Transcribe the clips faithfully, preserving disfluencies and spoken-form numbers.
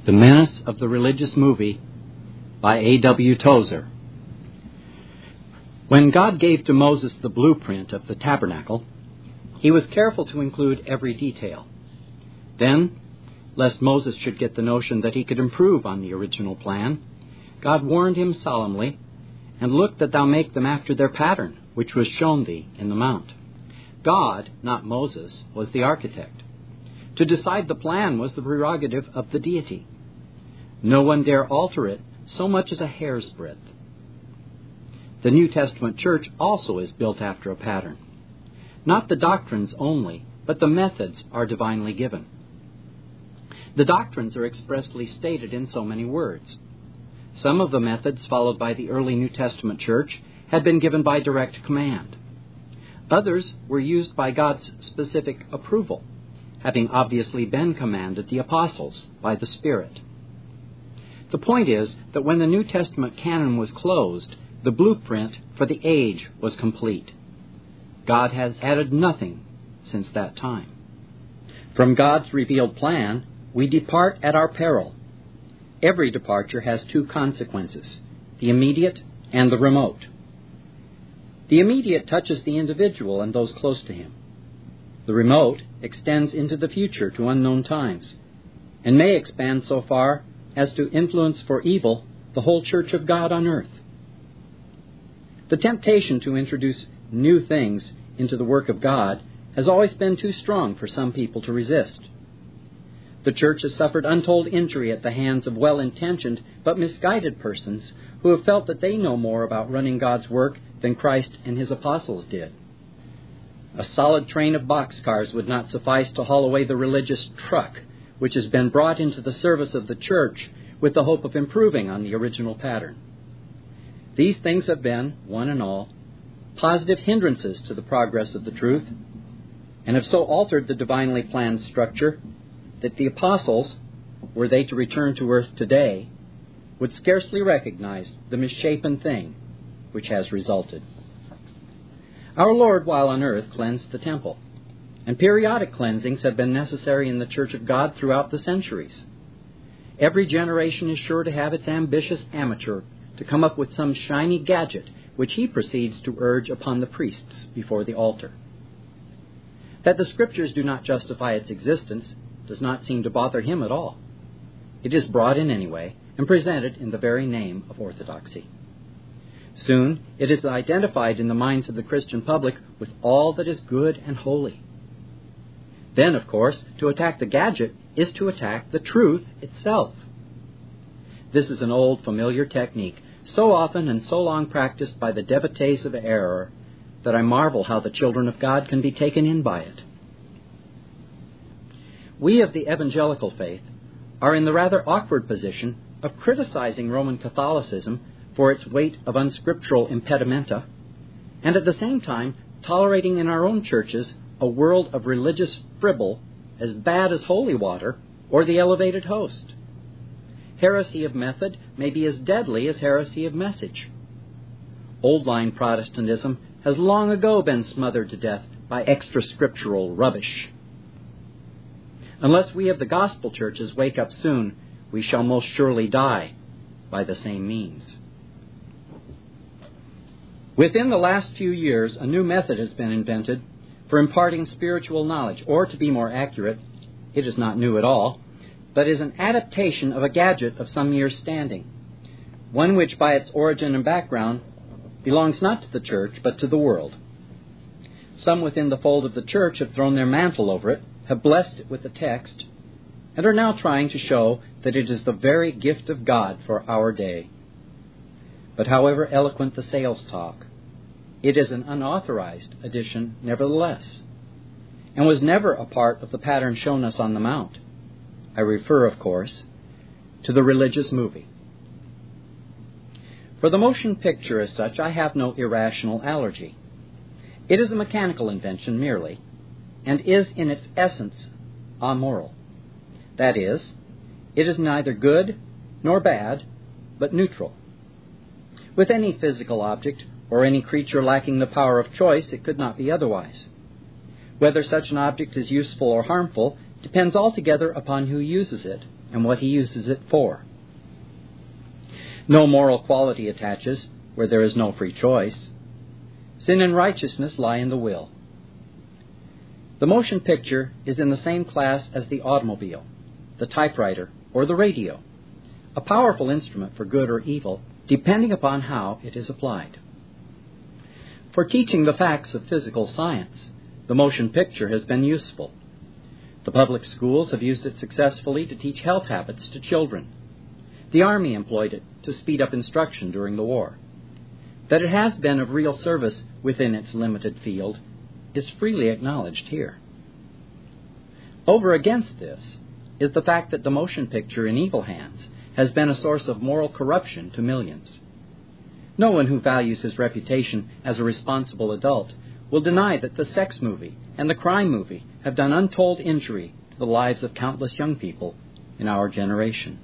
The Menace of the Religious Movie by A W Tozer. When God gave to Moses the blueprint of the tabernacle, he was careful to include every detail. Then, lest Moses should get the notion that he could improve on the original plan, God warned him solemnly, "And look that thou make them after their pattern, which was shown thee in the mount." God, not Moses, was the architect. To decide the plan was the prerogative of the deity. No one dare alter it so much as a hair's breadth. The New Testament church also is built after a pattern. Not the doctrines only, but the methods are divinely given. The doctrines are expressly stated in so many words. Some of the methods followed by the early New Testament church had been given by direct command. Others were used by God's specific approval, having obviously been commanded the apostles by the Spirit. The point is that when the New Testament canon was closed, the blueprint for the age was complete. God has added nothing since that time. From God's revealed plan, we depart at our peril. Every departure has two consequences, the immediate and the remote. The immediate touches the individual and those close to him. The remote extends into the future to unknown times, and may expand so far as to influence for evil the whole church of God on earth. The temptation to introduce new things into the work of God has always been too strong for some people to resist. The church has suffered untold injury at the hands of well-intentioned but misguided persons who have felt that they know more about running God's work than Christ and his apostles did. A solid train of boxcars would not suffice to haul away the religious truck which has been brought into the service of the church with the hope of improving on the original pattern. These things have been, one and all, positive hindrances to the progress of the truth, and have so altered the divinely planned structure that the apostles, were they to return to earth today, would scarcely recognize the misshapen thing which has resulted. Our Lord, while on earth, cleansed the temple, and periodic cleansings have been necessary in the Church of God throughout the centuries. Every generation is sure to have its ambitious amateur to come up with some shiny gadget which he proceeds to urge upon the priests before the altar. That the Scriptures do not justify its existence does not seem to bother him at all. It is brought in anyway and presented in the very name of orthodoxy. Soon it is identified in the minds of the Christian public with all that is good and holy. Then, of course, to attack the gadget is to attack the truth itself. This is an old, familiar technique, so often and so long practiced by the devotees of error that I marvel how the children of God can be taken in by it. We of the evangelical faith are in the rather awkward position of criticizing Roman Catholicism for its weight of unscriptural impedimenta, and at the same time tolerating in our own churches a world of religious fribble as bad as holy water or the elevated host. Heresy of method may be as deadly as heresy of message. Old-line Protestantism has long ago been smothered to death by extra-scriptural rubbish. Unless we of the gospel churches wake up soon, we shall most surely die by the same means. Within the last few years, a new method has been invented for imparting spiritual knowledge, or to be more accurate, it is not new at all, but is an adaptation of a gadget of some years' standing, one which by its origin and background belongs not to the church but to the world. Some within the fold of the church have thrown their mantle over it, have blessed it with the text, and are now trying to show that it is the very gift of God for our day. But however eloquent the sales talk, it is an unauthorized addition nevertheless, and was never a part of the pattern shown us on the Mount. I refer, of course, to the religious movie. For the motion picture as such, I have no irrational allergy. It is a mechanical invention merely, and is in its essence amoral. That is, it is neither good nor bad, but neutral. With any physical object, or any creature lacking the power of choice, it could not be otherwise. Whether such an object is useful or harmful depends altogether upon who uses it, and what he uses it for. No moral quality attaches where there is no free choice. Sin and righteousness lie in the will. The motion picture is in the same class as the automobile, the typewriter, or the radio, a powerful instrument for good or evil, depending upon how it is applied. For teaching the facts of physical science, the motion picture has been useful. The public schools have used it successfully to teach health habits to children. The Army employed it to speed up instruction during the war. That it has been of real service within its limited field is freely acknowledged here. Over against this is the fact that the motion picture in evil hands has been a source of moral corruption to millions. No one who values his reputation as a responsible adult will deny that the sex movie and the crime movie have done untold injury to the lives of countless young people in our generation.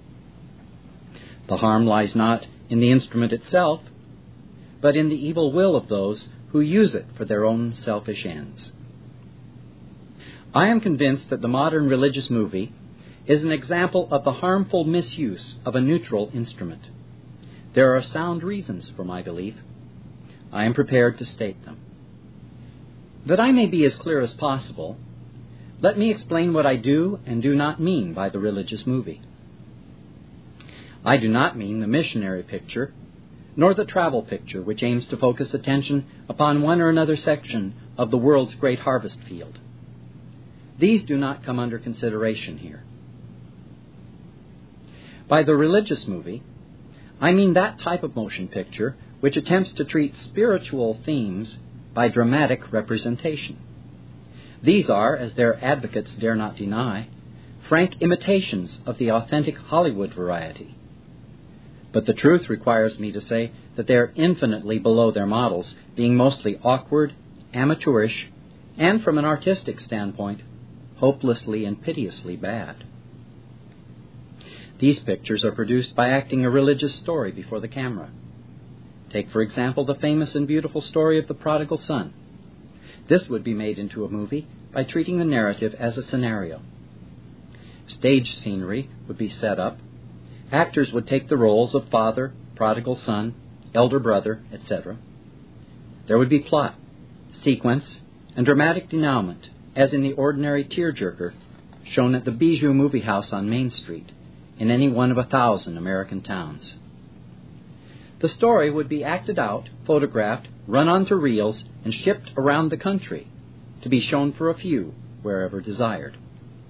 The harm lies not in the instrument itself, but in the evil will of those who use it for their own selfish ends. I am convinced that the modern religious movie is an example of the harmful misuse of a neutral instrument. There are sound reasons for my belief. I am prepared to state them. That I may be as clear as possible, let me explain what I do and do not mean by the religious movie. I do not mean the missionary picture, nor the travel picture which aims to focus attention upon one or another section of the world's great harvest field. These do not come under consideration here. By the religious movie, I mean that type of motion picture which attempts to treat spiritual themes by dramatic representation. These are, as their advocates dare not deny, frank imitations of the authentic Hollywood variety. But the truth requires me to say that they are infinitely below their models, being mostly awkward, amateurish, and from an artistic standpoint, hopelessly and piteously bad. These pictures are produced by acting a religious story before the camera. Take, for example, the famous and beautiful story of the prodigal son. This would be made into a movie by treating the narrative as a scenario. Stage scenery would be set up. Actors would take the roles of father, prodigal son, elder brother, et cetera. There would be plot, sequence, and dramatic denouement, as in the ordinary tearjerker shown at the Bijou Movie House on Main Street, in any one of a thousand American towns. The story would be acted out, photographed, run onto reels, and shipped around the country to be shown for a few wherever desired.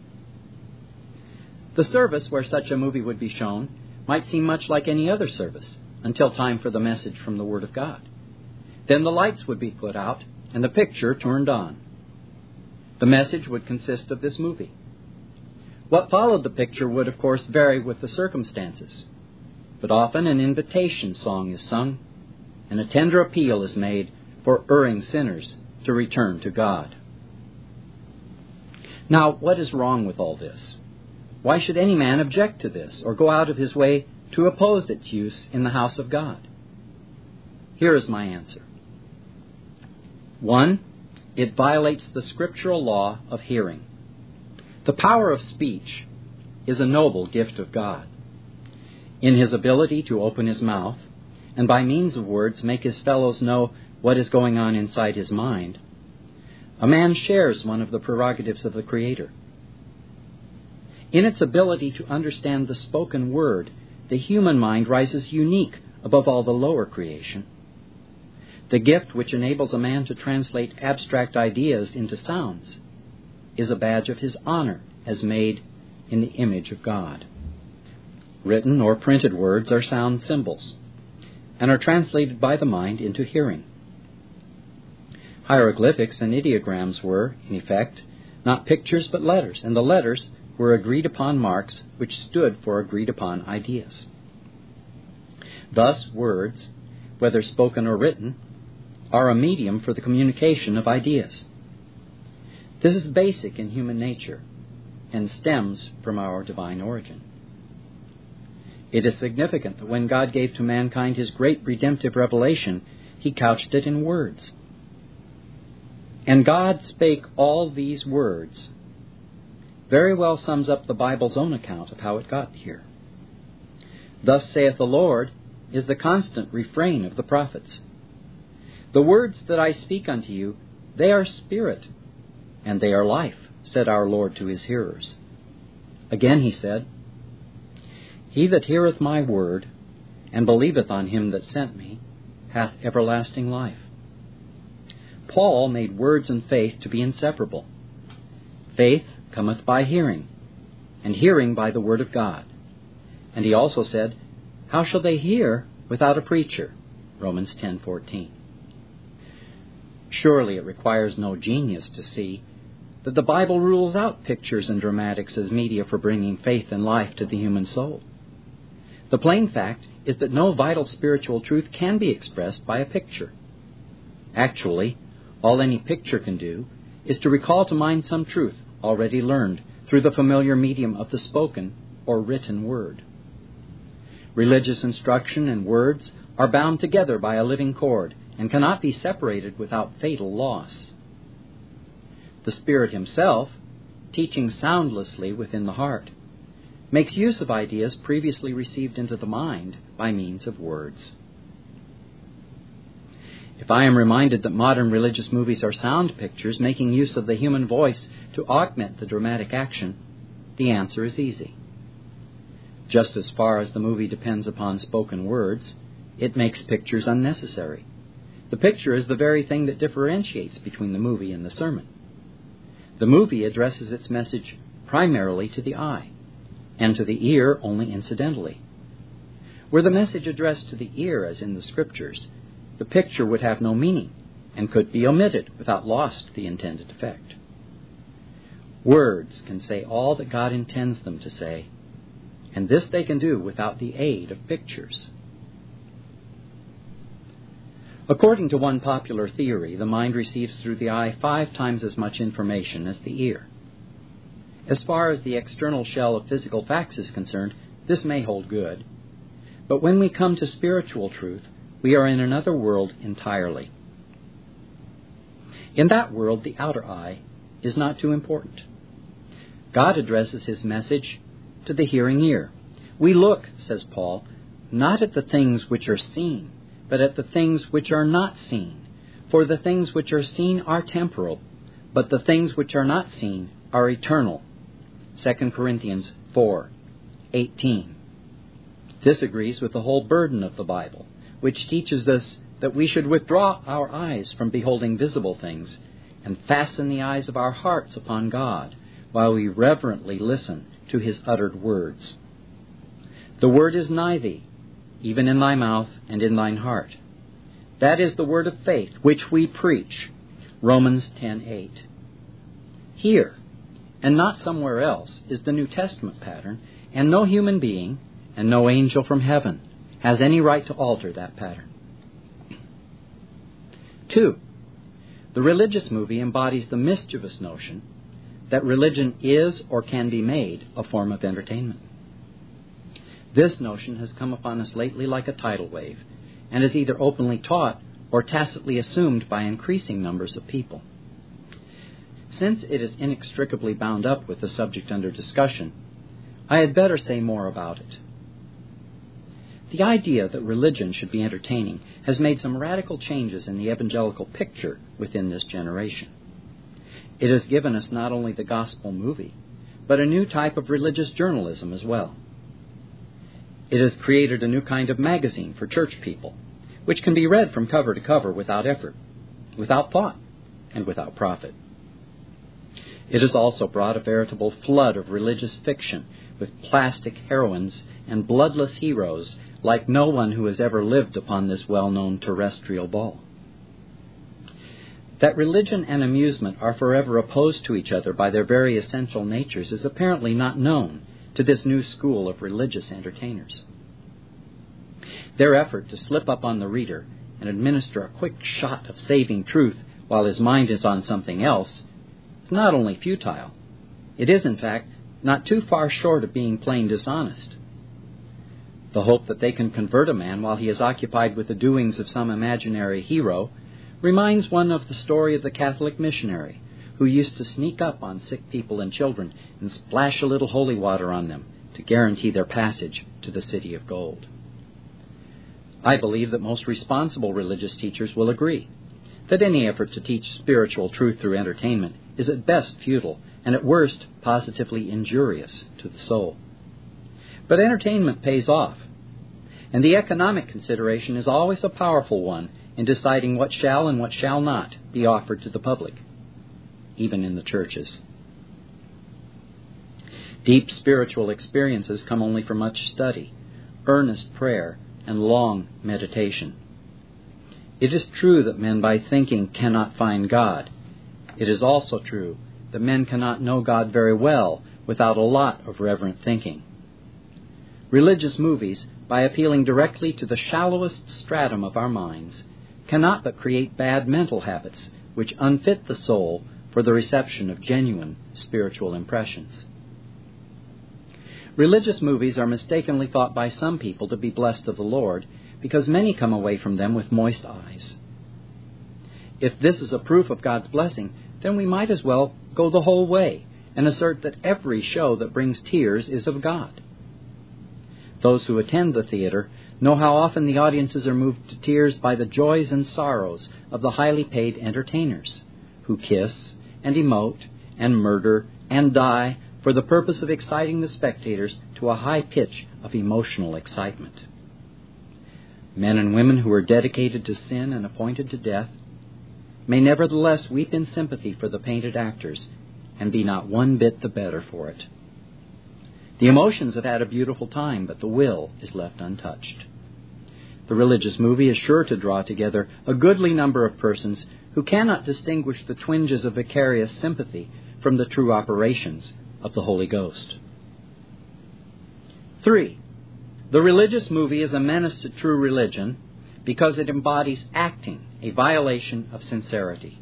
The service where such a movie would be shown might seem much like any other service until time for the message from the Word of God. Then the lights would be put out and the picture turned on. The message would consist of this movie. What followed the picture would, of course, vary with the circumstances, but often an invitation song is sung and a tender appeal is made for erring sinners to return to God. Now, what is wrong with all this? Why should any man object to this or go out of his way to oppose its use in the house of God? Here is my answer. One, it violates the scriptural law of hearing. The power of speech is a noble gift of God. In his ability to open his mouth, and by means of words make his fellows know what is going on inside his mind, a man shares one of the prerogatives of the Creator. In its ability to understand the spoken word, the human mind rises unique above all the lower creation. The gift which enables a man to translate abstract ideas into sounds is a badge of his honor as made in the image of God. Written or printed words are sound symbols and are translated by the mind into hearing. Hieroglyphics and ideograms were, in effect, not pictures but letters, and the letters were agreed-upon marks which stood for agreed-upon ideas. Thus, words, whether spoken or written, are a medium for the communication of ideas. This is basic in human nature and stems from our divine origin. It is significant that when God gave to mankind his great redemptive revelation, he couched it in words. And God spake all these words, very well sums up the Bible's own account of how it got here. Thus saith the Lord is the constant refrain of the prophets. The words that I speak unto you, they are spirit, and they are life, said our Lord to his hearers. Again he said, He that heareth my word, and believeth on him that sent me, hath everlasting life. Paul made words and faith to be inseparable. Faith cometh by hearing, and hearing by the word of God. And he also said, How shall they hear without a preacher? Romans ten fourteen. Surely it requires no genius to see that the Bible rules out pictures and dramatics as media for bringing faith and life to the human soul. The plain fact is that no vital spiritual truth can be expressed by a picture. Actually, all any picture can do is to recall to mind some truth already learned through the familiar medium of the spoken or written word. Religious instruction and words are bound together by a living cord and cannot be separated without fatal loss. The Spirit himself, teaching soundlessly within the heart, makes use of ideas previously received into the mind by means of words. If I am reminded that modern religious movies are sound pictures making use of the human voice to augment the dramatic action, the answer is easy. Just as far as the movie depends upon spoken words, it makes pictures unnecessary. The picture is the very thing that differentiates between the movie and the sermon. The movie addresses its message primarily to the eye, and to the ear only incidentally. Were the message addressed to the ear, as in the Scriptures, the picture would have no meaning and could be omitted without loss to the intended effect. Words can say all that God intends them to say, and this they can do without the aid of pictures. According to one popular theory, the mind receives through the eye five times as much information as the ear. As far as the external shell of physical facts is concerned, this may hold good. But when we come to spiritual truth, we are in another world entirely. In that world, the outer eye is not too important. God addresses his message to the hearing ear. We look, says Paul, not at the things which are seen, but at the things which are not seen. For the things which are seen are temporal, but the things which are not seen are eternal. Second Corinthians four eighteen. This agrees with the whole burden of the Bible, which teaches us that we should withdraw our eyes from beholding visible things and fasten the eyes of our hearts upon God while we reverently listen to his uttered words. The word is nigh thee, even in thy mouth and in thine heart. That is the word of faith which we preach. Romans ten eight. Here, and not somewhere else, is the New Testament pattern, and no human being and no angel from heaven has any right to alter that pattern. Two, the religious movie embodies the mischievous notion that religion is or can be made a form of entertainment. This notion has come upon us lately like a tidal wave, and is either openly taught or tacitly assumed by increasing numbers of people. Since it is inextricably bound up with the subject under discussion, I had better say more about it. The idea that religion should be entertaining has made some radical changes in the evangelical picture within this generation. It has given us not only the gospel movie, but a new type of religious journalism as well. It has created a new kind of magazine for church people, which can be read from cover to cover without effort, without thought, and without profit. It has also brought a veritable flood of religious fiction with plastic heroines and bloodless heroes like no one who has ever lived upon this well-known terrestrial ball. That religion and amusement are forever opposed to each other by their very essential natures is apparently not known to this new school of religious entertainers. Their effort to slip up on the reader and administer a quick shot of saving truth while his mind is on something else is not only futile, it is, in fact, not too far short of being plain dishonest. The hope that they can convert a man while he is occupied with the doings of some imaginary hero reminds one of the story of the Catholic missionary who used to sneak up on sick people and children and splash a little holy water on them to guarantee their passage to the city of gold. I believe that most responsible religious teachers will agree that any effort to teach spiritual truth through entertainment is at best futile and at worst positively injurious to the soul. But entertainment pays off, and the economic consideration is always a powerful one in deciding what shall and what shall not be offered to the public, even in the churches. Deep spiritual experiences come only from much study, earnest prayer, and long meditation. It is true that men by thinking cannot find God. It is also true that men cannot know God very well without a lot of reverent thinking. Religious movies, by appealing directly to the shallowest stratum of our minds, cannot but create bad mental habits which unfit the soul for the reception of genuine spiritual impressions. Religious movies are mistakenly thought by some people to be blessed of the Lord because many come away from them with moist eyes. If this is a proof of God's blessing, then we might as well go the whole way and assert that every show that brings tears is of God. Those who attend the theater know how often the audiences are moved to tears by the joys and sorrows of the highly paid entertainers, who kiss and emote and murder and die for the purpose of exciting the spectators to a high pitch of emotional excitement. Men and women who are dedicated to sin and appointed to death may nevertheless weep in sympathy for the painted actors and be not one bit the better for it. The emotions have had a beautiful time, but the will is left untouched. The religious movie is sure to draw together a goodly number of persons who cannot distinguish the twinges of vicarious sympathy from the true operations of the Holy Ghost. Three, the religious movie is a menace to true religion because it embodies acting, a violation of sincerity.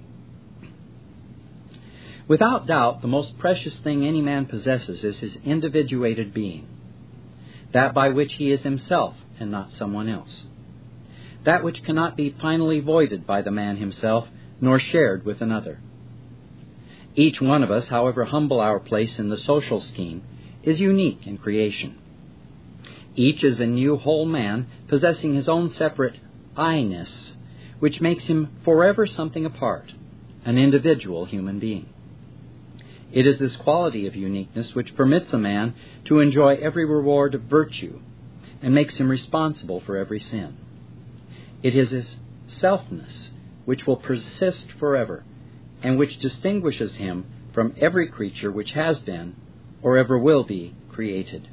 Without doubt, the most precious thing any man possesses is his individuated being, that by which he is himself and not someone else, that which cannot be finally voided by the man himself nor shared with another. Each one of us, however humble our place in the social scheme, is unique in creation. Each is a new whole man possessing his own separate I-ness, which makes him forever something apart, an individual human being. It is this quality of uniqueness which permits a man to enjoy every reward of virtue and makes him responsible for every sin. It is his selfness which will persist forever and which distinguishes him from every creature which has been or ever will be created.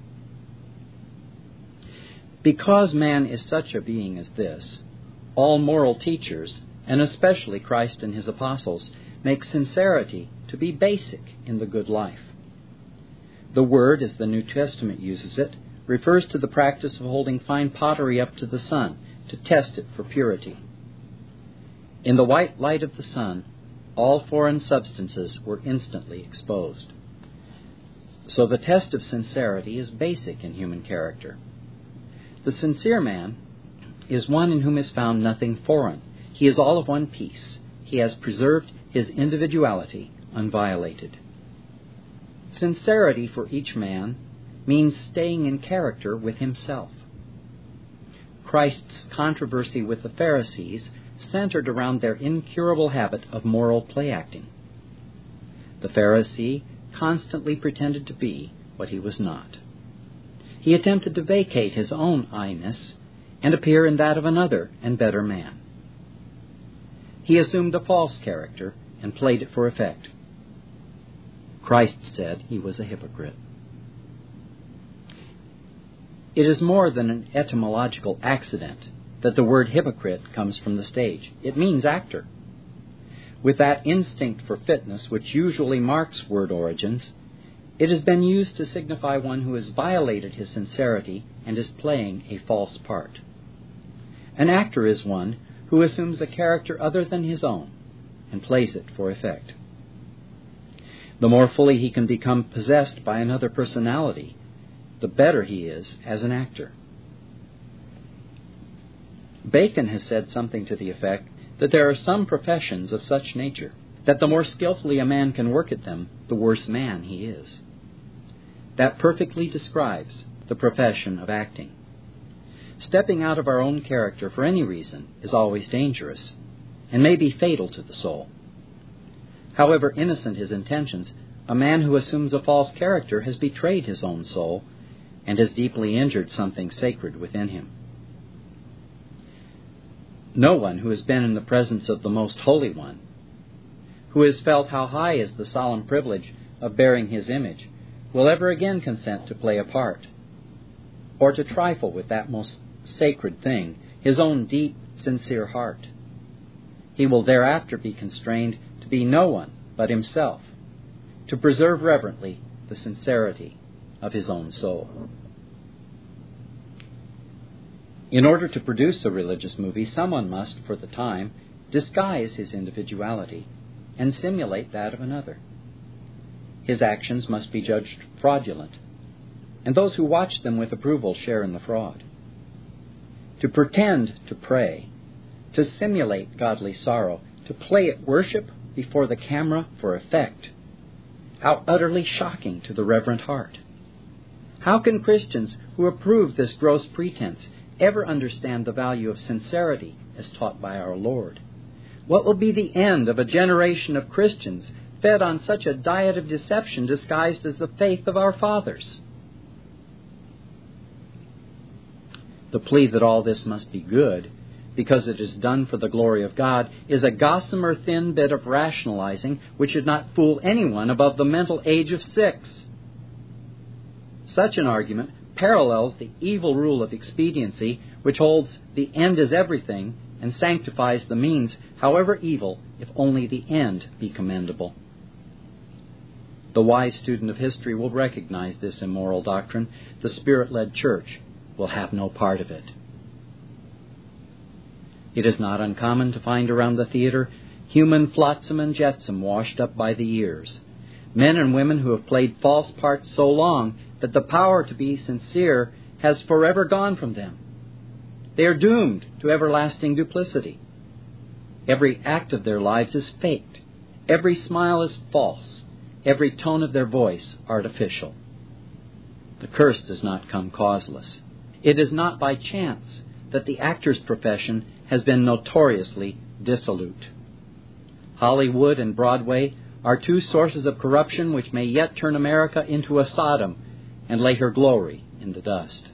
Because man is such a being as this, all moral teachers, and especially Christ and his apostles, make sincerity to be basic in the good life. The word, as the New Testament uses it, refers to the practice of holding fine pottery up to the sun to test it for purity. In the white light of the sun, all foreign substances were instantly exposed. So the test of sincerity is basic in human character. The sincere man is one in whom is found nothing foreign. He is all of one piece. He has preserved his individuality unviolated. Sincerity for each man means staying in character with himself. Christ's controversy with the Pharisees centered around their incurable habit of moral play-acting. The Pharisee constantly pretended to be what he was not. He attempted to vacate his own I-ness and appear in that of another and better man. He assumed a false character and played it for effect. Christ said he was a hypocrite. It is more than an etymological accident that the word hypocrite comes from the stage. It means actor. With that instinct for fitness which usually marks word origins, it has been used to signify one who has violated his sincerity and is playing a false part. An actor is one who assumes a character other than his own and plays it for effect. The more fully he can become possessed by another personality, the better he is as an actor. Bacon has said something to the effect that there are some professions of such nature, that the more skillfully a man can work at them, the worse man he is. That perfectly describes the profession of acting. Stepping out of our own character for any reason is always dangerous and may be fatal to the soul. However innocent his intentions, a man who assumes a false character has betrayed his own soul and has deeply injured something sacred within him. No one who has been in the presence of the Most Holy One, who has felt how high is the solemn privilege of bearing his image, will ever again consent to play a part, or to trifle with that most sacred thing, his own deep, sincere heart. He will thereafter be constrained to be no one but himself, to preserve reverently the sincerity of his own soul. In order to produce a religious movie, someone must, for the time, disguise his individuality and simulate that of another. His actions must be judged fraudulent, and those who watch them with approval share in the fraud. To pretend to pray, to simulate godly sorrow, to play at worship before the camera for effect, how utterly shocking to the reverent heart! How can Christians who approve this gross pretense ever understand the value of sincerity as taught by our Lord? What will be the end of a generation of Christians fed on such a diet of deception disguised as the faith of our fathers? The plea that all this must be good, because it is done for the glory of God, is a gossamer thin bit of rationalizing which should not fool anyone above the mental age of six. Such an argument parallels the evil rule of expediency, which holds the end is everything and sanctifies the means, however evil, if only the end be commendable. The wise student of history will recognize this immoral doctrine. The Spirit-led church will have no part of it. It is not uncommon to find around the theater human flotsam and jetsam washed up by the years, men and women who have played false parts so long that the power to be sincere has forever gone from them. They are doomed to everlasting duplicity. Every act of their lives is faked. Every smile is false. Every tone of their voice artificial. The curse does not come causeless. It is not by chance that the actor's profession has been notoriously dissolute. Hollywood and Broadway are two sources of corruption which may yet turn America into a Sodom and lay her glory in the dust.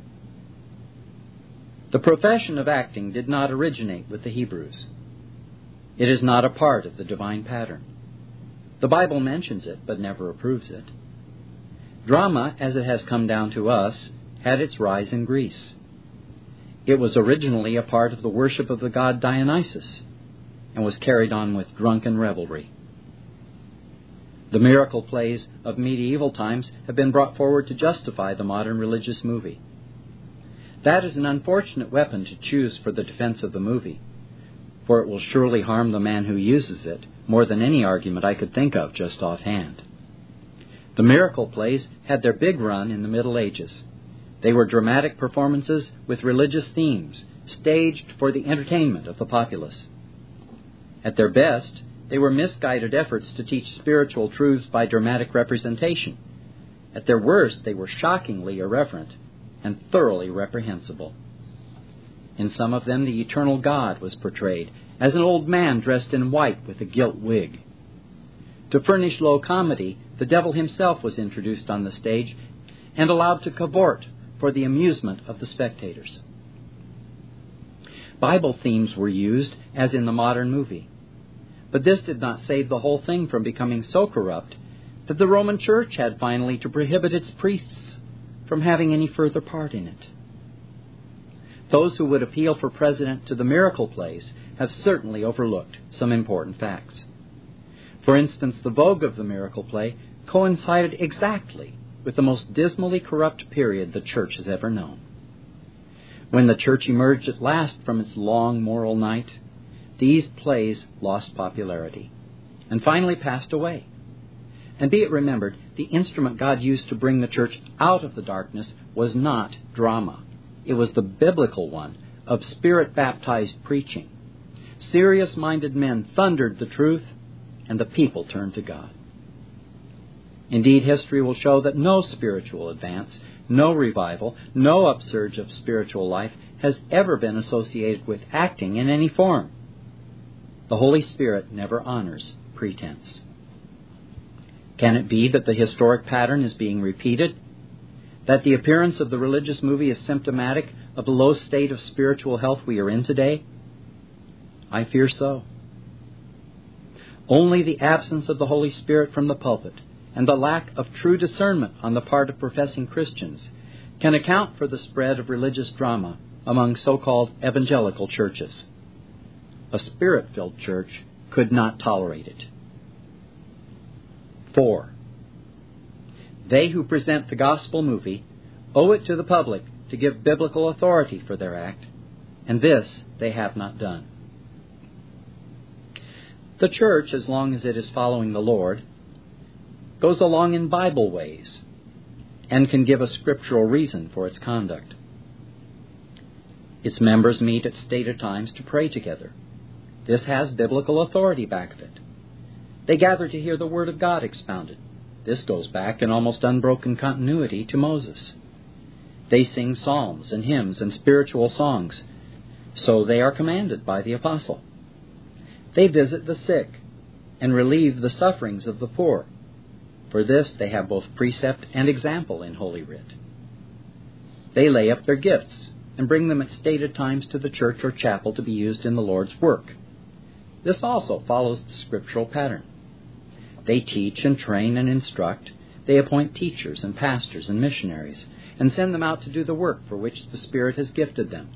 The profession of acting did not originate with the Hebrews. It is not a part of the divine pattern. The Bible mentions it, but never approves it. Drama, as it has come down to us, had its rise in Greece. It was originally a part of the worship of the god Dionysus, and was carried on with drunken revelry. The miracle plays of medieval times have been brought forward to justify the modern religious movie. That is an unfortunate weapon to choose for the defense of the movie, for it will surely harm the man who uses it more than any argument I could think of just offhand. The miracle plays had their big run in the Middle Ages. They were dramatic performances with religious themes, staged for the entertainment of the populace. At their best, they were misguided efforts to teach spiritual truths by dramatic representation. At their worst, they were shockingly irreverent and thoroughly reprehensible. In some of them, the eternal God was portrayed as an old man dressed in white with a gilt wig. To furnish low comedy, the devil himself was introduced on the stage and allowed to cavort for the amusement of the spectators. Bible themes were used, as in the modern movie. But this did not save the whole thing from becoming so corrupt that the Roman Church had finally to prohibit its priests from having any further part in it. Those who would appeal for precedent to the miracle plays have certainly overlooked some important facts. For instance, the vogue of the miracle play coincided exactly with the most dismally corrupt period the Church has ever known. When the Church emerged at last from its long moral night, these plays lost popularity and finally passed away. And be it remembered, the instrument God used to bring the Church out of the darkness was not drama. It was the biblical one of Spirit-baptized preaching. Serious-minded men thundered the truth, and the people turned to God. Indeed, history will show that no spiritual advance, no revival, no upsurge of spiritual life has ever been associated with acting in any form. The Holy Spirit never honors pretense. Can it be that the historic pattern is being repeated? That the appearance of the religious movie is symptomatic of the low state of spiritual health we are in today? I fear so. Only the absence of the Holy Spirit from the pulpit and the lack of true discernment on the part of professing Christians can account for the spread of religious drama among so-called evangelical churches. A Spirit-filled church could not tolerate it. Four. They who present the gospel movie owe it to the public to give biblical authority for their act, and this they have not done. The church, as long as it is following the Lord, goes along in Bible ways and can give a scriptural reason for its conduct. Its members meet at stated times to pray together. This has biblical authority back of it. They gather to hear the Word of God expounded. This goes back in almost unbroken continuity to Moses. They sing psalms and hymns and spiritual songs, so they are commanded by the apostle. They visit the sick and relieve the sufferings of the poor. For this they have both precept and example in Holy Writ. They lay up their gifts and bring them at stated times to the church or chapel to be used in the Lord's work. This also follows the scriptural pattern. They teach and train and instruct. They appoint teachers and pastors and missionaries and send them out to do the work for which the Spirit has gifted them.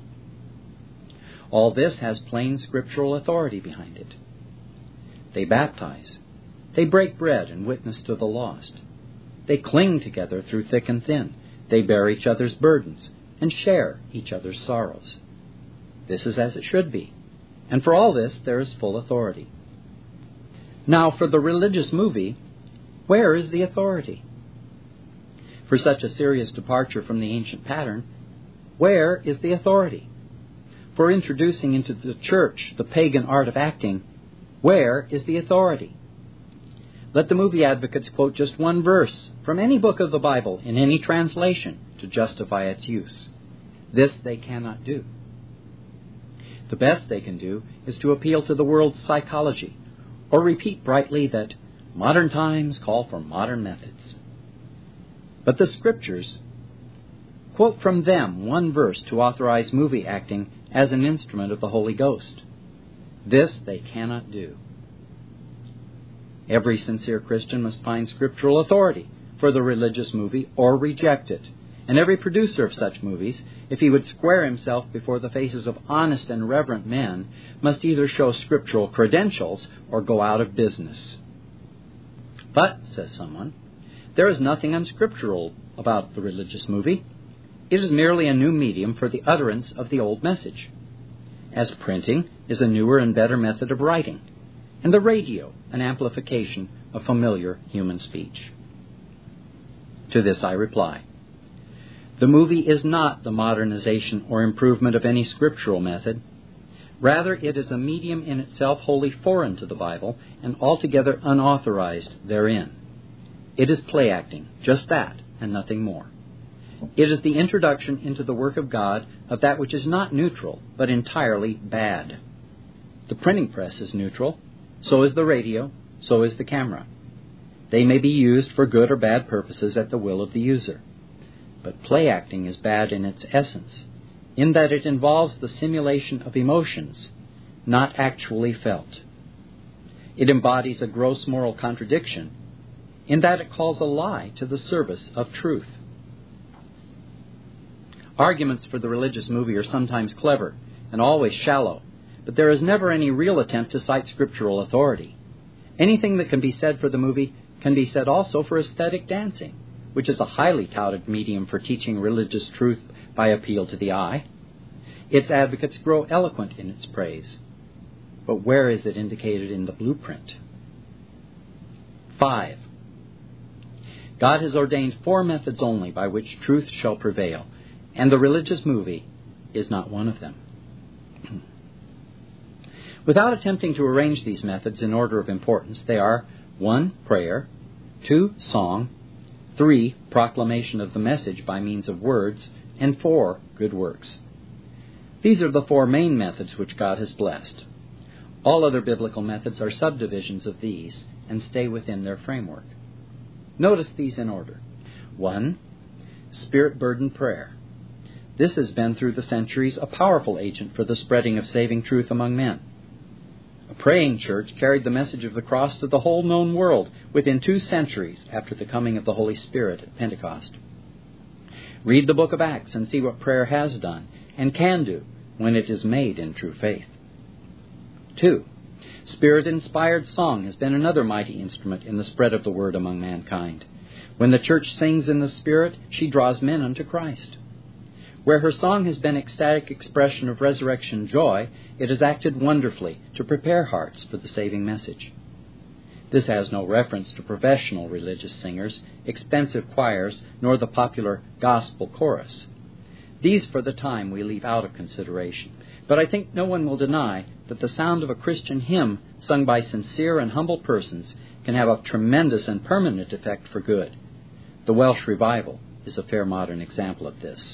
All this has plain scriptural authority behind it. They baptize. They break bread and witness to the lost. They cling together through thick and thin. They bear each other's burdens and share each other's sorrows. This is as it should be. And for all this, there is full authority. Now, for the religious movie, where is the authority? For such a serious departure from the ancient pattern, where is the authority? For introducing into the church the pagan art of acting, where is the authority? Let the movie advocates quote just one verse from any book of the Bible in any translation to justify its use. This they cannot do. The best they can do is to appeal to the world's psychology or repeat brightly that modern times call for modern methods. But the Scriptures quote from them one verse to authorize movie acting as an instrument of the Holy Ghost. This they cannot do. Every sincere Christian must find scriptural authority for the religious movie or reject it. And every producer of such movies, if he would square himself before the faces of honest and reverent men, must either show scriptural credentials or go out of business. But, says someone, there is nothing unscriptural about the religious movie. It is merely a new medium for the utterance of the old message, as printing is a newer and better method of writing, and the radio an amplification of familiar human speech. To this I reply, the movie is not the modernization or improvement of any scriptural method. Rather, it is a medium in itself wholly foreign to the Bible and altogether unauthorized therein. It is play acting, just that, and nothing more. It is the introduction into the work of God of that which is not neutral, but entirely bad. The printing press is neutral, so is the radio, so is the camera. They may be used for good or bad purposes at the will of the user. But play acting is bad in its essence, in that it involves the simulation of emotions not actually felt. It embodies a gross moral contradiction, in that it calls a lie to the service of truth. Arguments for the religious movie are sometimes clever and always shallow, but there is never any real attempt to cite scriptural authority. Anything that can be said for the movie can be said also for aesthetic dancing, which is a highly touted medium for teaching religious truth by appeal to the eye. Its advocates grow eloquent in its praise. But where is it indicated in the blueprint? Five. God has ordained four methods only by which truth shall prevail, and the religious movie is not one of them. Without attempting to arrange these methods in order of importance, they are one. Prayer, two. Song, three. Proclamation of the message by means of words, and four. Good works. These are the four main methods which God has blessed. All other biblical methods are subdivisions of these and stay within their framework. Notice these in order. one. Spirit-burdened prayer. This has been through the centuries a powerful agent for the spreading of saving truth among men. A praying church carried the message of the cross to the whole known world within two centuries after the coming of the Holy Spirit at Pentecost. Read the book of Acts and see what prayer has done and can do when it is made in true faith. two. Spirit-inspired song has been another mighty instrument in the spread of the word among mankind. When the church sings in the Spirit, she draws men unto Christ. Where her song has been ecstatic expression of resurrection joy, it has acted wonderfully to prepare hearts for the saving message. This has no reference to professional religious singers, expensive choirs, nor the popular gospel chorus. These, for the time, we leave out of consideration. But I think no one will deny that the sound of a Christian hymn sung by sincere and humble persons can have a tremendous and permanent effect for good. The Welsh Revival is a fair modern example of this.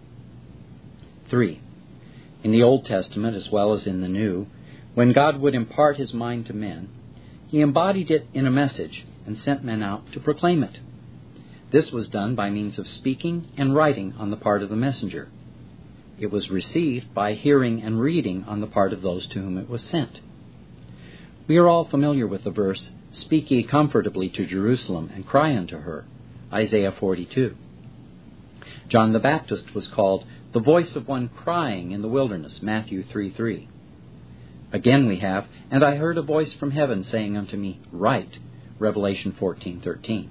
three. In the Old Testament, as well as in the New, when God would impart his mind to men, he embodied it in a message and sent men out to proclaim it. This was done by means of speaking and writing on the part of the messenger. It was received by hearing and reading on the part of those to whom it was sent. We are all familiar with the verse, "Speak ye comfortably to Jerusalem, and cry unto her," Isaiah forty-two. John the Baptist was called the voice of one crying in the wilderness, Matthew three three. Again we have, "And I heard a voice from heaven saying unto me, Write," Revelation fourteen thirteen.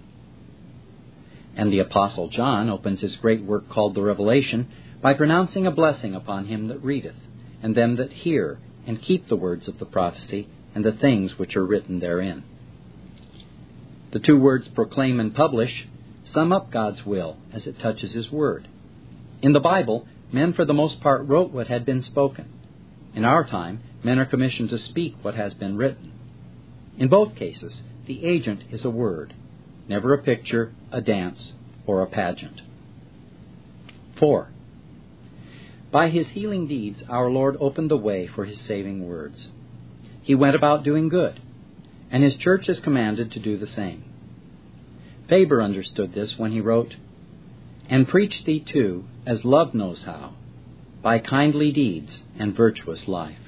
And the Apostle John opens his great work called the Revelation by pronouncing a blessing upon him that readeth, and them that hear and keep the words of the prophecy and the things which are written therein. The two words proclaim and publish sum up God's will as it touches his word. In the Bible, men for the most part wrote what had been spoken. In our time, men are commissioned to speak what has been written. In both cases, the agent is a word, never a picture, a dance, or a pageant. Four. By his healing deeds, our Lord opened the way for his saving words. He went about doing good, and his church is commanded to do the same. Faber understood this when he wrote, "And preach thee too, as love knows how, by kindly deeds and virtuous life."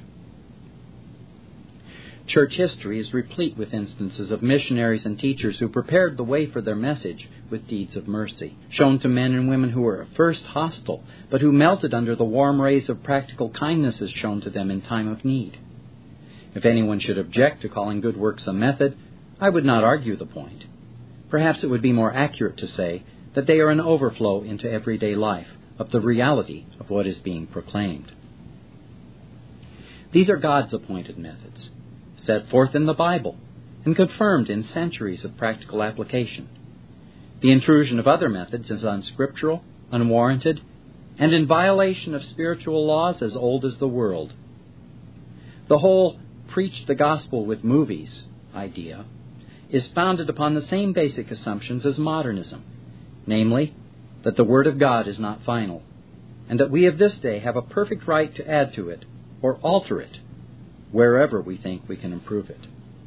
Church history is replete with instances of missionaries and teachers who prepared the way for their message with deeds of mercy, shown to men and women who were at first hostile, but who melted under the warm rays of practical kindnesses shown to them in time of need. If anyone should object to calling good works a method, I would not argue the point. Perhaps it would be more accurate to say that they are an overflow into everyday life of the reality of what is being proclaimed. These are God's appointed methods, set forth in the Bible and confirmed in centuries of practical application. The intrusion of other methods is unscriptural, unwarranted, and in violation of spiritual laws as old as the world. The whole preach the gospel with movies idea is founded upon the same basic assumptions as modernism, namely, that the Word of God is not final, and that we of this day have a perfect right to add to it or alter it wherever we think we can improve it.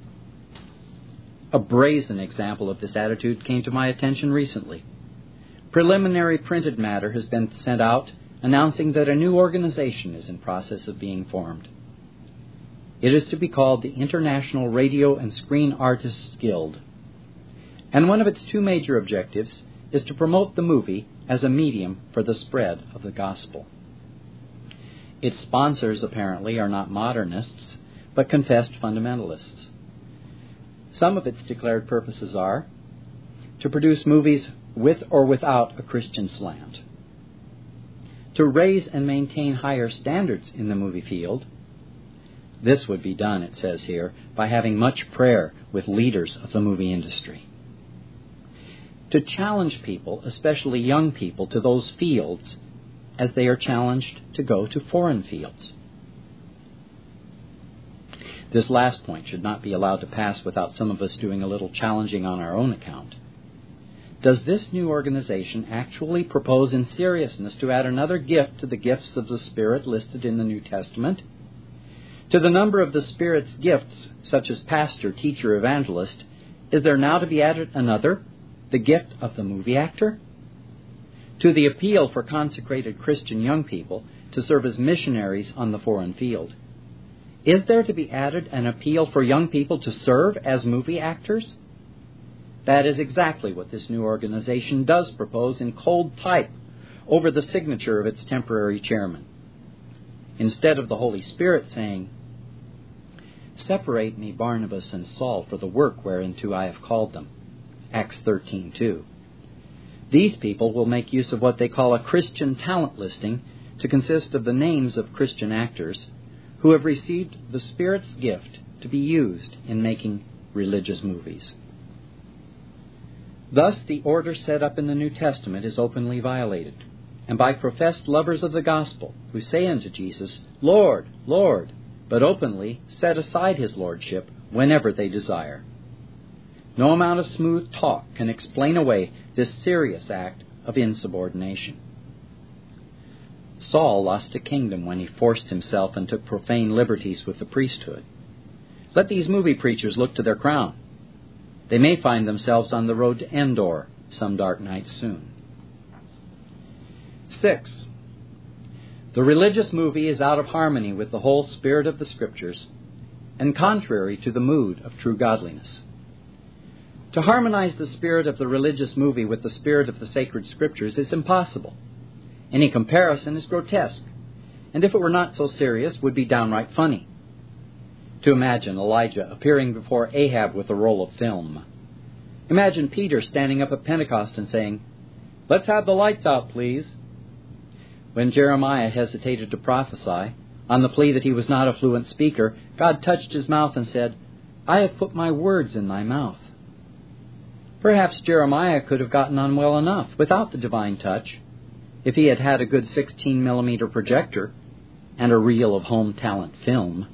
A brazen example of this attitude came to my attention recently. Preliminary printed matter has been sent out announcing that a new organization is in process of being formed. It is to be called the International Radio and Screen Artists Guild, and one of its two major objectives is to promote the movie as a medium for the spread of the gospel. Its sponsors, apparently, are not modernists, but confessed fundamentalists. Some of its declared purposes are to produce movies with or without a Christian slant, to raise and maintain higher standards in the movie field. This would be done, it says here, by having much prayer with leaders of the movie industry. To challenge people, especially young people, to those fields as they are challenged to go to foreign fields. This last point should not be allowed to pass without some of us doing a little challenging on our own account. Does this new organization actually propose in seriousness to add another gift to the gifts of the Spirit listed in the New Testament? To the number of the Spirit's gifts, such as pastor, teacher, evangelist, is there now to be added another, the gift of the movie actor? To the appeal for consecrated Christian young people to serve as missionaries on the foreign field, is there to be added an appeal for young people to serve as movie actors? That is exactly what this new organization does propose in cold type over the signature of its temporary chairman. Instead of the Holy Spirit saying, "Separate me, Barnabas and Saul, for the work whereunto I have called them," Acts thirteen two, these people will make use of what they call a Christian talent listing to consist of the names of Christian actors who have received the Spirit's gift to be used in making religious movies. Thus, the order set up in the New Testament is openly violated, and by professed lovers of the gospel who say unto Jesus, "Lord, Lord," but openly set aside his lordship whenever they desire. No amount of smooth talk can explain away this serious act of insubordination. Saul lost a kingdom when he forced himself and took profane liberties with the priesthood. Let these movie preachers look to their crown. They may find themselves on the road to Endor some dark night soon. Six, the religious movie is out of harmony with the whole spirit of the Scriptures and contrary to the mood of true godliness. To harmonize the spirit of the religious movie with the spirit of the sacred Scriptures is impossible. Any comparison is grotesque, and if it were not so serious, would be downright funny. To imagine Elijah appearing before Ahab with a roll of film. Imagine Peter standing up at Pentecost and saying, "Let's have the lights out, please." When Jeremiah hesitated to prophesy, on the plea that he was not a fluent speaker, God touched his mouth and said, "I have put my words in thy mouth." Perhaps Jeremiah could have gotten on well enough without the divine touch if he had had a good sixteen millimeter projector and a reel of home talent film.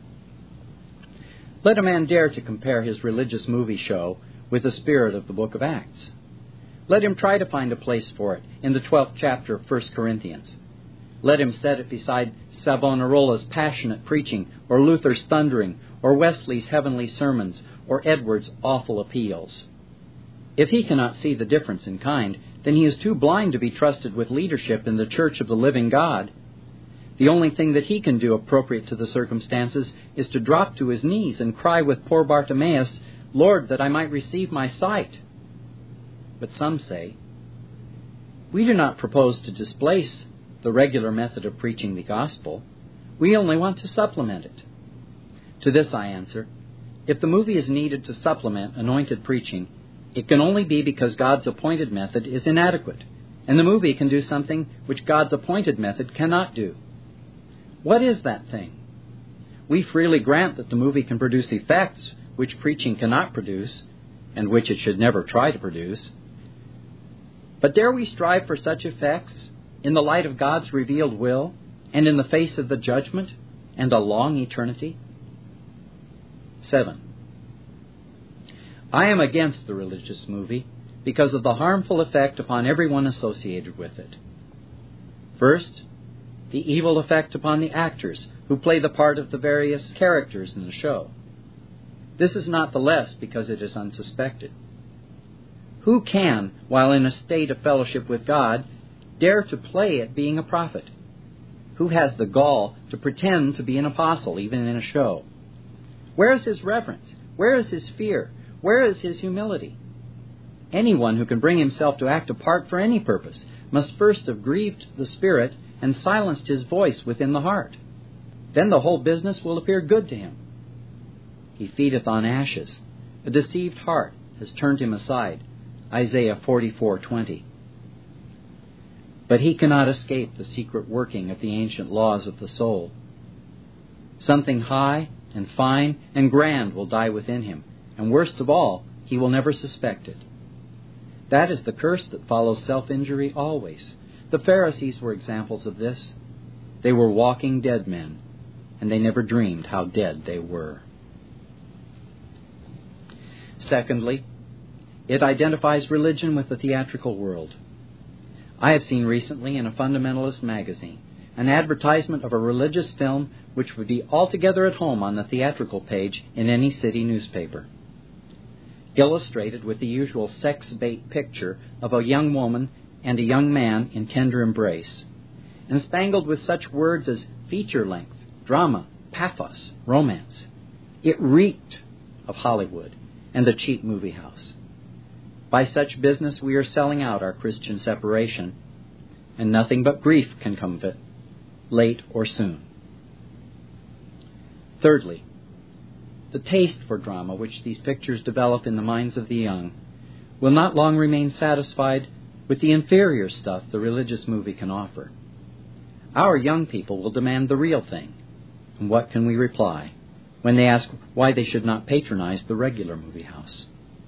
Let a man dare to compare his religious movie show with the spirit of the book of Acts. Let him try to find a place for it in the twelfth chapter of First Corinthians. Let him set it beside Savonarola's passionate preaching, or Luther's thundering, or Wesley's heavenly sermons, or Edwards' awful appeals. If he cannot see the difference in kind, then he is too blind to be trusted with leadership in the church of the living God. The only thing that he can do appropriate to the circumstances is to drop to his knees and cry with poor Bartimaeus, "Lord, that I might receive my sight." But some say, we do not propose to displace the regular method of preaching the gospel. We only want to supplement it. To this I answer, if the movie is needed to supplement anointed preaching, it can only be because God's appointed method is inadequate, and the movie can do something which God's appointed method cannot do. What is that thing? We freely grant that the movie can produce effects which preaching cannot produce, and which it should never try to produce. But dare we strive for such effects in the light of God's revealed will, and in the face of the judgment and a long eternity? Seven. I am against the religious movie because of the harmful effect upon everyone associated with it. First, the evil effect upon the actors who play the part of the various characters in the show. This is not the less because it is unsuspected. Who can, while in a state of fellowship with God, dare to play at being a prophet? Who has the gall to pretend to be an apostle, even in a show? Where is his reverence? Where is his fear? Where is his humility? Anyone who can bring himself to act a part for any purpose must first have grieved the Spirit and silenced his voice within the heart. Then the whole business will appear good to him. He feedeth on ashes. A deceived heart has turned him aside. Isaiah forty-four twenty. But he cannot escape the secret working of the ancient laws of the soul. Something high and fine and grand will die within him, and worst of all, he will never suspect it. That is the curse that follows self-injury always. The Pharisees were examples of this. They were walking dead men, and they never dreamed how dead they were. Secondly, it identifies religion with the theatrical world. I have seen recently in a fundamentalist magazine an advertisement of a religious film which would be altogether at home on the theatrical page in any city newspaper. Illustrated with the usual sex-bait picture of a young woman and a young man in tender embrace, and spangled with such words as feature length, drama, pathos, romance. It reeked of Hollywood and the cheap movie house. By such business we are selling out our Christian separation, and nothing but grief can come of it, late or soon. Thirdly, the taste for drama which these pictures develop in the minds of the young will not long remain satisfied with the inferior stuff the religious movie can offer. Our young people will demand the real thing. And what can we reply when they ask why they should not patronize the regular movie house?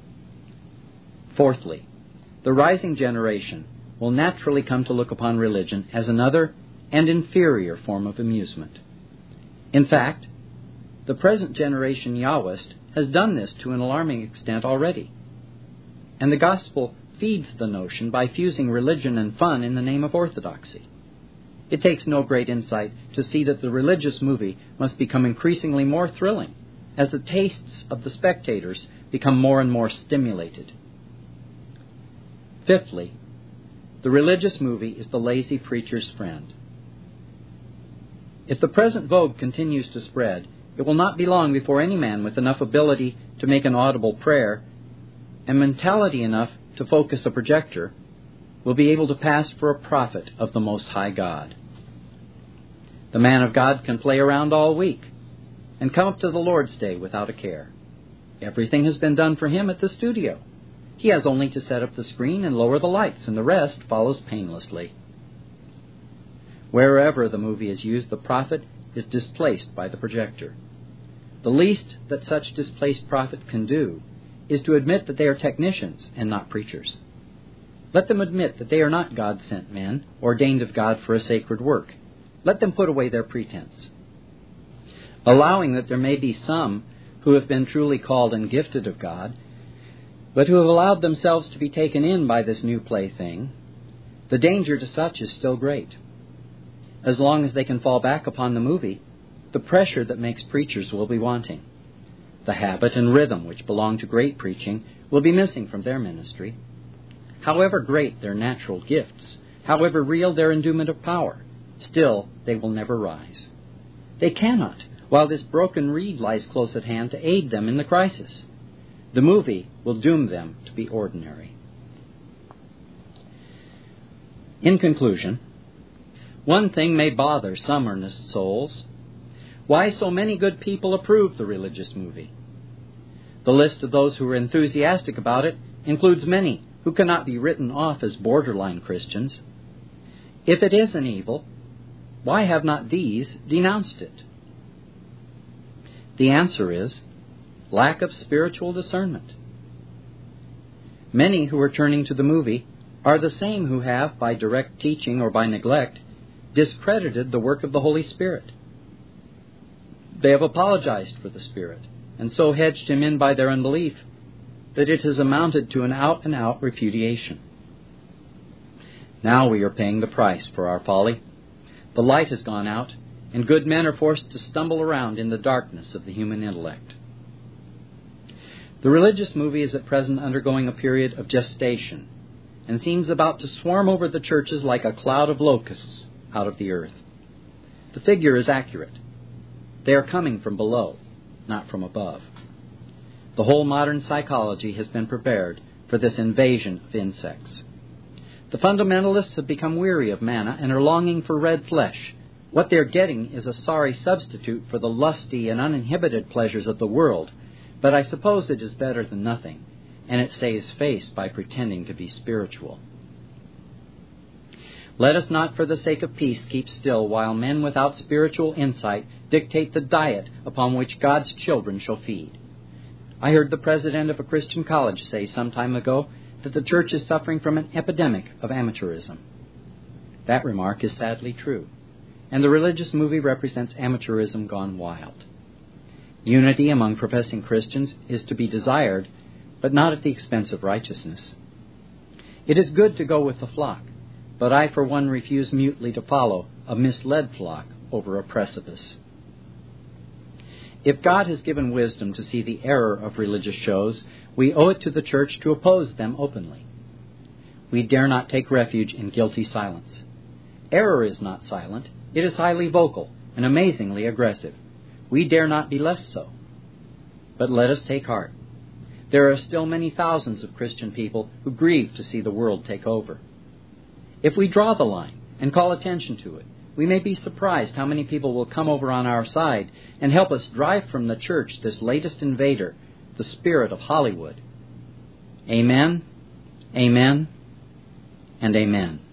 Fourthly, the rising generation will naturally come to look upon religion as another and inferior form of amusement. In fact, the present generation Yahwist has done this to an alarming extent already. And the gospel feeds the notion by fusing religion and fun in the name of orthodoxy. It takes no great insight to see that the religious movie must become increasingly more thrilling as the tastes of the spectators become more and more stimulated. Fifthly, the religious movie is the lazy preacher's friend. If the present vogue continues to spread, it will not be long before any man with enough ability to make an audible prayer and mentality enough to focus a projector will be able to pass for a prophet of the Most High God. The man of God can play around all week and come up to the Lord's Day without a care. Everything has been done for him at the studio. He has only to set up the screen and lower the lights, and the rest follows painlessly. Wherever the movie is used, the prophet is displaced by the projector. The least that such displaced prophet can do is to admit that they are technicians and not preachers. Let them admit that they are not God-sent men, ordained of God for a sacred work. Let them put away their pretense. Allowing that there may be some who have been truly called and gifted of God, but who have allowed themselves to be taken in by this new plaything, the danger to such is still great. As long as they can fall back upon the movie, the pressure that makes preachers will be wanting. The habit and rhythm which belong to great preaching will be missing from their ministry. However great their natural gifts, however real their endowment of power, still they will never rise. They cannot, while this broken reed lies close at hand to aid them in the crisis. The movie will doom them to be ordinary. In conclusion, one thing may bother some earnest souls. Why so many good people approve the religious movie? The list of those who are enthusiastic about it includes many who cannot be written off as borderline Christians. If it is an evil, why have not these denounced it? The answer is lack of spiritual discernment. Many who are turning to the movie are the same who have, by direct teaching or by neglect, discredited the work of the Holy Spirit. They have apologized for the Spirit, and so hedged him in by their unbelief that it has amounted to an out-and-out repudiation. Now we are paying the price for our folly. The light has gone out, and good men are forced to stumble around in the darkness of the human intellect. The religious movie is at present undergoing a period of gestation, and seems about to swarm over the churches like a cloud of locusts out of the earth. The figure is accurate. They are coming from below, not from above. The whole modern psychology has been prepared for this invasion of insects. The fundamentalists have become weary of manna and are longing for red flesh. What they're getting is a sorry substitute for the lusty and uninhibited pleasures of the world, but I suppose it is better than nothing, and it saves face by pretending to be spiritual. Let us not, for the sake of peace, keep still while men without spiritual insight dictate the diet upon which God's children shall feed. I heard the president of a Christian college say some time ago that the church is suffering from an epidemic of amateurism. That remark is sadly true. and the religious movie represents amateurism gone wild. Unity among professing Christians is to be desired, but not at the expense of righteousness. It is good to go with the flock, but I for one refuse mutely to follow a misled flock over a precipice. If God has given wisdom to see the error of religious shows, we owe it to the church to oppose them openly. We dare not take refuge in guilty silence. Error is not silent. It is highly vocal and amazingly aggressive. We dare not be less so. But let us take heart. There are still many thousands of Christian people who grieve to see the world take over. If we draw the line and call attention to it, we may be surprised how many people will come over on our side and help us drive from the church this latest invader, the spirit of Hollywood. Amen, amen, and amen.